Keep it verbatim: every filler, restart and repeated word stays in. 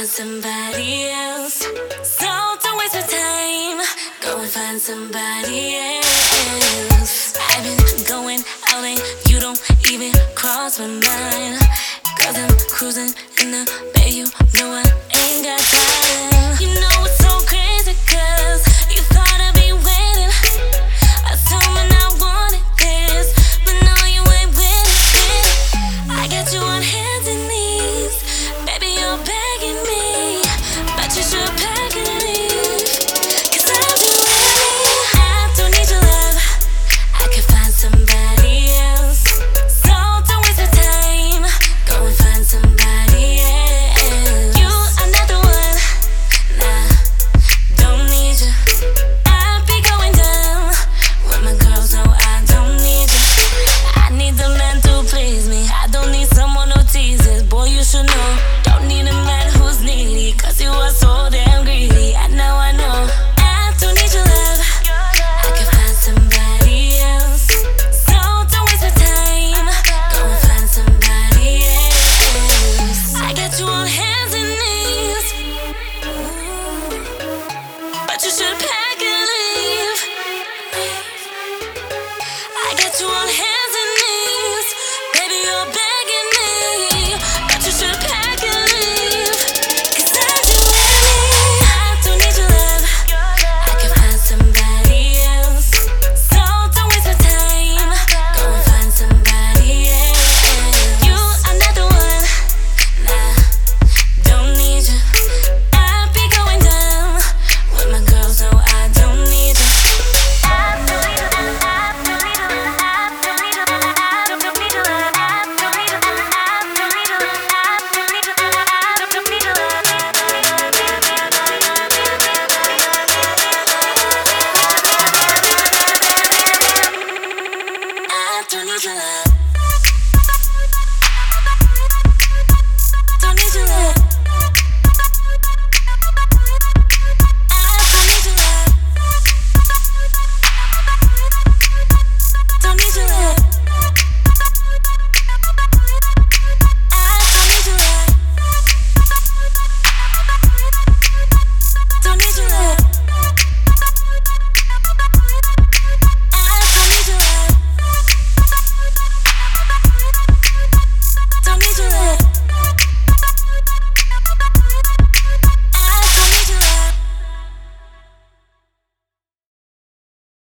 somebody else. So don't waste your time. Go and find somebody else. I've been going out and you don't even cross my mind. Cause I'm cruising in the bay, you know I